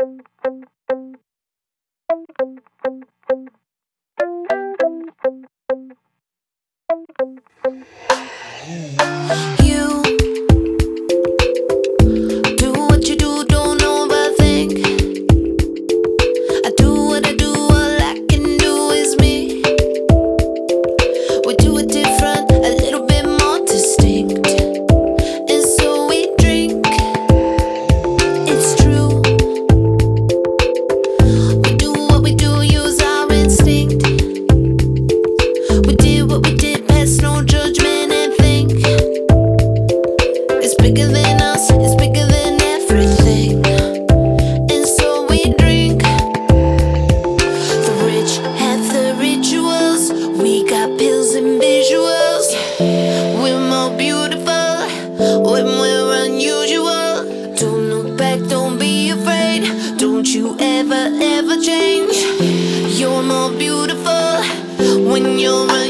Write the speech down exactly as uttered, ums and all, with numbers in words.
You do what you do, don't overthink. I do what I do, all I can do is me. We do it different, a little bit more distinct. And so we drink, it's true. We do what we do, use our instinct. We did what we did, pass no judgment and think. It's bigger than us, it's bigger than everything. And so we drink. The rich have the rituals, we got pills and visuals. We're more beautiful when we're unusual. Don't look back, don't be afraid. Don't you ever, ever change. You're more beautiful when you're